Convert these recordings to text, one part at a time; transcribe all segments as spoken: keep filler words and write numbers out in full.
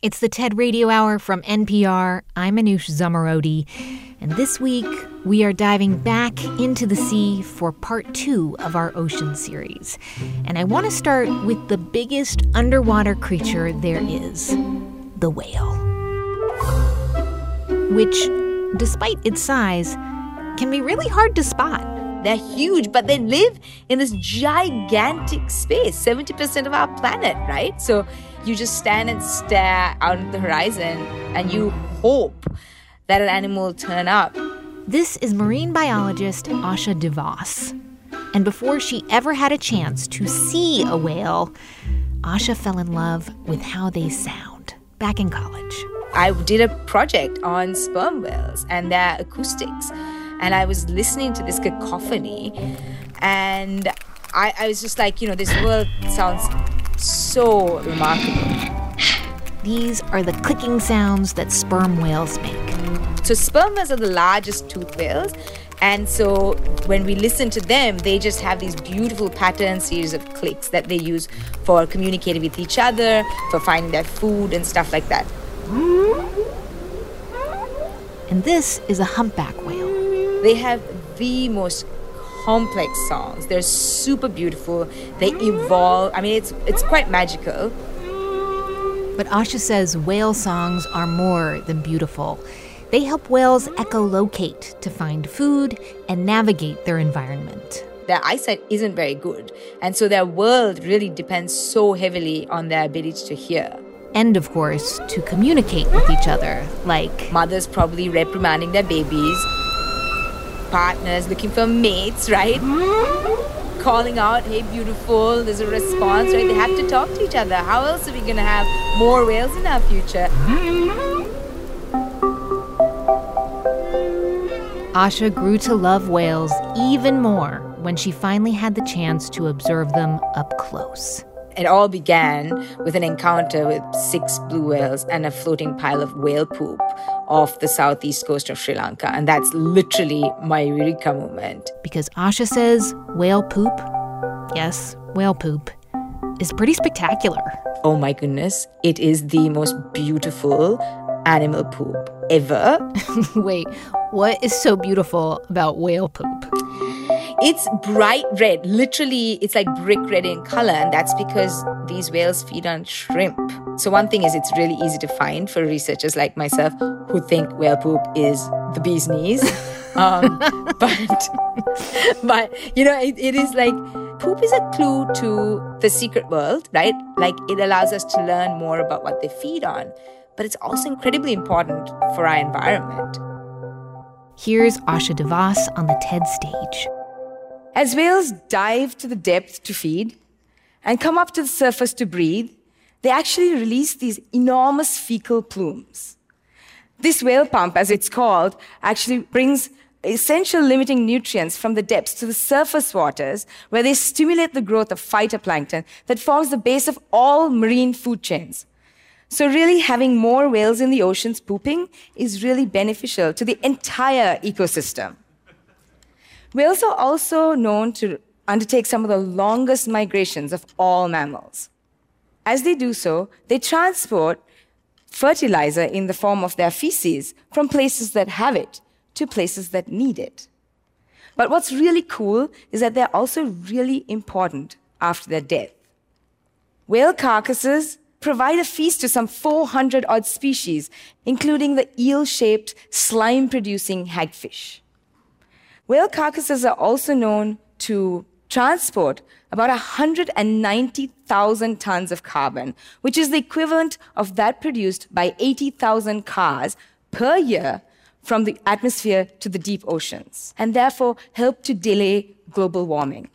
It's the TED Radio Hour from N P R. I'm Anoush Zomorodi. And this week, we are diving back into the sea for part two of our ocean series. And I want to start with the biggest underwater creature there is, the whale. Which, despite its size, can be really hard to spot. They're huge, but they live in this gigantic space, seventy percent of our planet, right? So you just stand and stare out at the horizon and you hope that an animal will turn up. This is marine biologist Asha de Vos. And before she ever had a chance to see a whale, Asha fell in love with how they sound back in college. I did a project on sperm whales and their acoustics. And I was listening to this cacophony, and I, I was just like, you know, this world sounds so remarkable. These are the clicking sounds that sperm whales make. So sperm whales are the largest toothed whales, and so when we listen to them, they just have these beautiful pattern series of clicks that they use for communicating with each other, for finding their food and stuff like that. And this is a humpback whale. They have the most complex songs. They're super beautiful. They evolve. I mean, it's it's quite magical. But Asha says whale songs are more than beautiful. They help whales echolocate to find food and navigate their environment. Their eyesight isn't very good, and so their world really depends so heavily on their ability to hear. And, of course, to communicate with each other, like mothers probably reprimanding their babies, partners looking for mates, right? Calling out, hey, beautiful, there's a response, right? They have to talk to each other. How else are we going to have more whales in our future? Asha grew to love whales even more when she finally had the chance to observe them up close. It all began with an encounter with six blue whales and a floating pile of whale poop off the southeast coast of Sri Lanka. And that's literally my eureka moment. Because Asha says whale poop, yes, whale poop, is pretty spectacular. Oh my goodness, it is the most beautiful animal poop ever. Wait, what is so beautiful about whale poop? It's bright red. Literally, it's like brick red in color, and that's because these whales feed on shrimp. So one thing is it's really easy to find for researchers like myself who think whale poop is the bee's knees. um, but, but, you know, it, it is like poop is a clue to the secret world, right? Like it allows us to learn more about what they feed on. But it's also incredibly important for our environment. Here's Asha de Vos on the TED stage. As whales dive to the depth to feed and come up to the surface to breathe, they actually release these enormous fecal plumes. This whale pump, as it's called, actually brings essential limiting nutrients from the depths to the surface waters, where they stimulate the growth of phytoplankton that forms the base of all marine food chains. So really having more whales in the oceans pooping is really beneficial to the entire ecosystem. Whales are also known to undertake some of the longest migrations of all mammals. As they do so, they transport fertilizer in the form of their feces from places that have it to places that need it. But what's really cool is that they're also really important after their death. Whale carcasses provide a feast to some four hundred odd species, including the eel-shaped, slime-producing hagfish. Whale carcasses are also known to transport about one hundred ninety thousand tons of carbon, which is the equivalent of that produced by eighty thousand cars per year from the atmosphere to the deep oceans, and therefore help to delay global warming.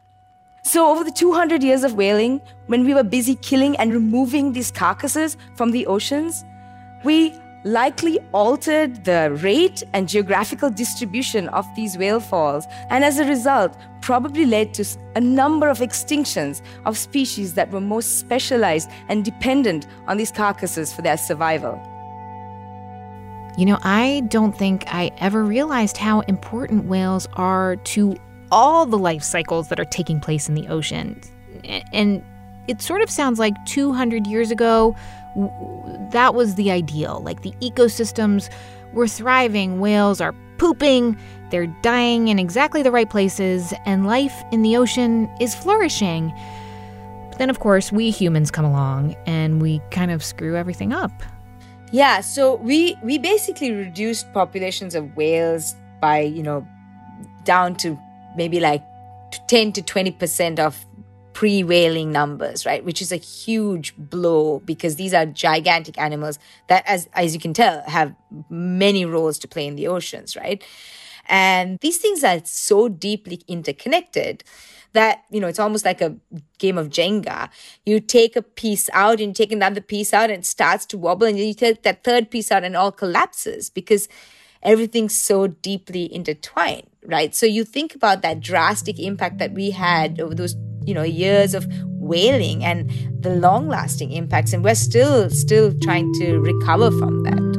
So over the two hundred years of whaling, when we were busy killing and removing these carcasses from the oceans, we likely altered the rate and geographical distribution of these whale falls, and as a result, probably led to a number of extinctions of species that were most specialized and dependent on these carcasses for their survival. You know, I don't think I ever realized how important whales are to all the life cycles that are taking place in the ocean. And it sort of sounds like two hundred years ago, That was the ideal. Like, the ecosystems were thriving, whales are pooping, they're dying in exactly the right places, and life in the ocean is flourishing. But then, of course, we humans come along and we kind of screw everything up. Yeah, so we we basically reduced populations of whales by, you know, down to maybe like ten to twenty percent of pre-whaling numbers, right? Which is a huge blow because these are gigantic animals that, as, as you can tell, have many roles to play in the oceans, right? And these things are so deeply interconnected that, you know, it's almost like a game of Jenga. You take a piece out and you take another piece out and it starts to wobble, and then you take that third piece out and it all collapses because everything's so deeply intertwined, right? So you think about that drastic impact that we had over those, you know, years of whaling and the long-lasting impacts, and we're still, still trying to recover from that.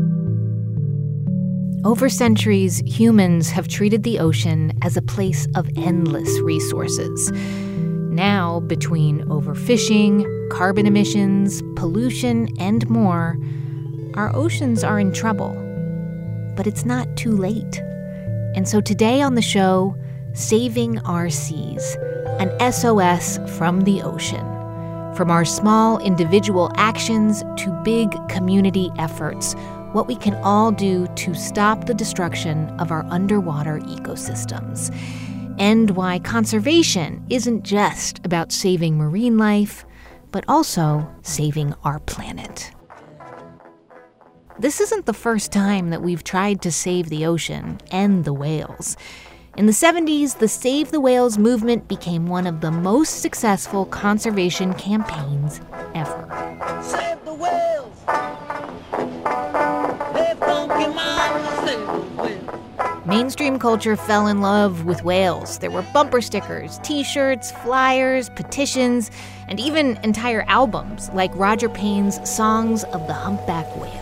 Over centuries, humans have treated the ocean as a place of endless resources. Now, between overfishing, carbon emissions, pollution, and more, our oceans are in trouble. But it's not too late. And so today on the show, Saving Our Seas, an S O S from the ocean. From our small individual actions to big community efforts, what we can all do to stop the destruction of our underwater ecosystems, and why conservation isn't just about saving marine life, but also saving our planet. This isn't the first time that we've tried to save the ocean and the whales. In the seventies, the Save the Whales movement became one of the most successful conservation campaigns ever. Save the whales! Mainstream culture fell in love with whales. There were bumper stickers, t-shirts, flyers, petitions, and even entire albums like Roger Payne's Songs of the Humpback Whale.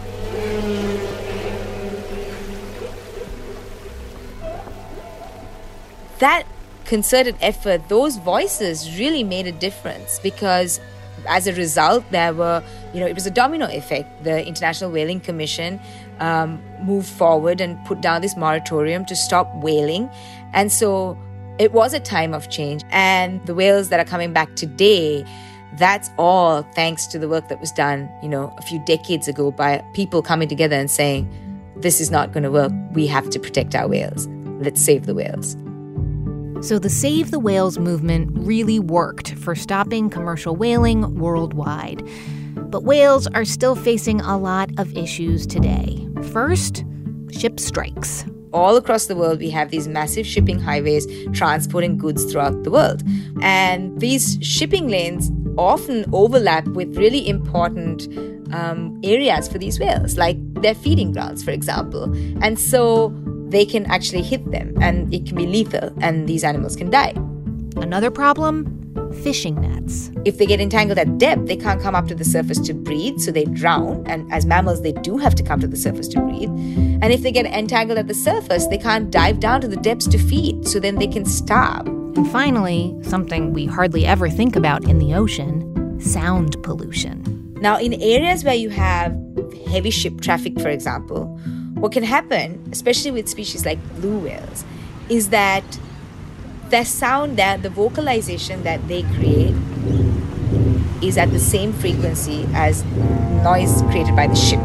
That concerted effort, those voices really made a difference because as a result, there were, you know, it was a domino effect. The International Whaling Commission um, moved forward and put down this moratorium to stop whaling. And so it was a time of change. And the whales that are coming back today, that's all thanks to the work that was done, you know, a few decades ago by people coming together and saying, this is not going to work. We have to protect our whales. Let's save the whales. So the Save the Whales movement really worked for stopping commercial whaling worldwide. But whales are still facing a lot of issues today. First, ship strikes. All across the world, we have these massive shipping highways transporting goods throughout the world. And these shipping lanes often overlap with really important um, areas for these whales, like their feeding grounds, for example. And so they can actually hit them, and it can be lethal, and these animals can die. Another problem? Fishing nets. If they get entangled at depth, they can't come up to the surface to breathe, so they drown. And as mammals, they do have to come to the surface to breathe. And if they get entangled at the surface, they can't dive down to the depths to feed, so then they can starve. And finally, something we hardly ever think about in the ocean, sound pollution. Now, in areas where you have heavy ship traffic, for example, what can happen, especially with species like blue whales, is that their sound, that the vocalization that they create is at the same frequency as noise created by the ship.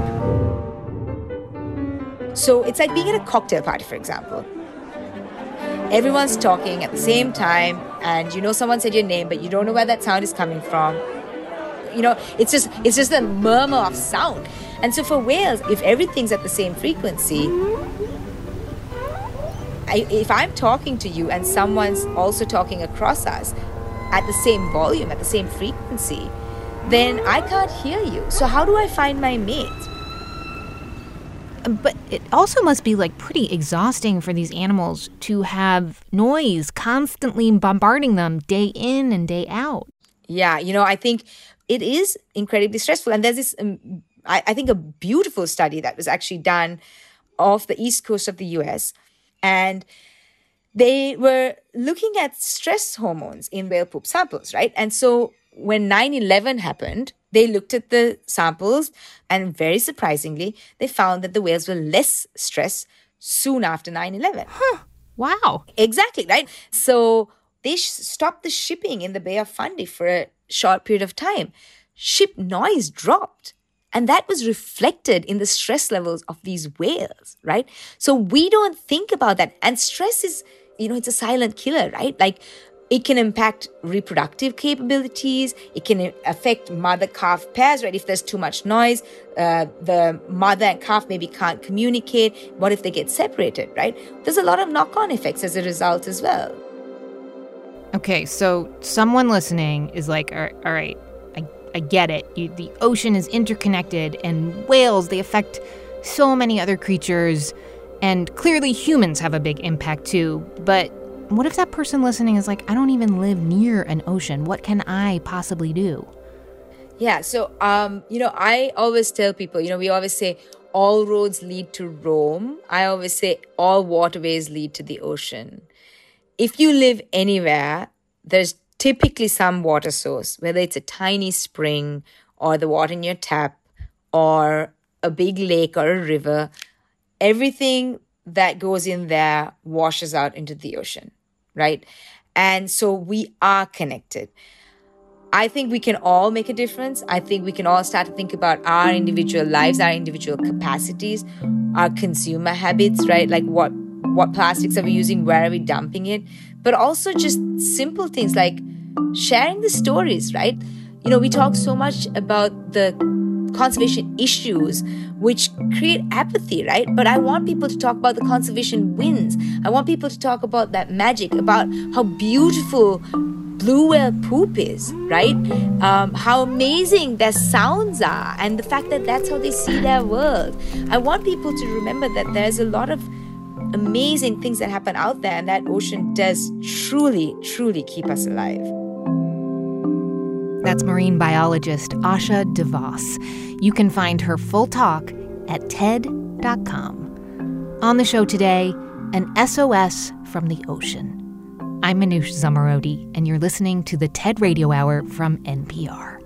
So it's like being at a cocktail party, for example. Everyone's talking at the same time, and you know someone said your name, but you don't know where that sound is coming from. You know, it's just it's just a murmur of sound. And so for whales, if everything's at the same frequency, I, if I'm talking to you and someone's also talking across us at the same volume, at the same frequency, then I can't hear you. So how do I find my mate? But it also must be like pretty exhausting for these animals to have noise constantly bombarding them day in and day out. Yeah, you know, I think it is incredibly stressful. And there's this, um, I, I think, a beautiful study that was actually done off the east coast of the U S. And they were looking at stress hormones in whale poop samples, right? And so when nine eleven happened, They looked at the samples and very surprisingly, they found that the whales were less stressed soon after nine eleven. Huh. Wow. Exactly, right? So they sh- stopped the shipping in the Bay of Fundy for a short period of time. Ship noise dropped. And that was reflected in the stress levels of these whales, right? So we don't think about that. And stress is, you know, it's a silent killer, right? Like it can impact reproductive capabilities. It can affect mother-calf pairs, right? If there's too much noise, uh, the mother and calf maybe can't communicate. What if they get separated, right? There's a lot of knock-on effects as a result as well. Okay, so someone listening is like, all right, I, I get it. You, the ocean is interconnected, and whales, they affect so many other creatures, and clearly humans have a big impact too. But what if that person listening is like, I don't even live near an ocean. What can I possibly do? Yeah, so, um, you know, I always tell people, you know, we always say all roads lead to Rome. I always say all waterways lead to the ocean. If you live anywhere, there's typically some water source, whether it's a tiny spring or the water in your tap or a big lake or a river. Everything that goes in there washes out into the ocean, right? And so we are connected. I think we can all make a difference. I think we can all start to think about our individual lives, our individual capacities, our consumer habits, right? Like what, what plastics are we using? Where are we dumping it? But also just simple things like sharing the stories, right? You know, we talk so much about the conservation issues, which create apathy, right? But I want people to talk about the conservation wins. I want people to talk about that magic, about how beautiful blue whale poop is, right? Um, how amazing their sounds are, and the fact that that's how they see their world. I want people to remember that there's a lot of amazing things that happen out there, and that ocean does truly, truly keep us alive. That's marine biologist Asha de Vos. You can find her full talk at T E D dot com. On the show today, an S O S from the ocean. I'm Manoush Zomorodi, and you're listening to the TED Radio Hour from N P R.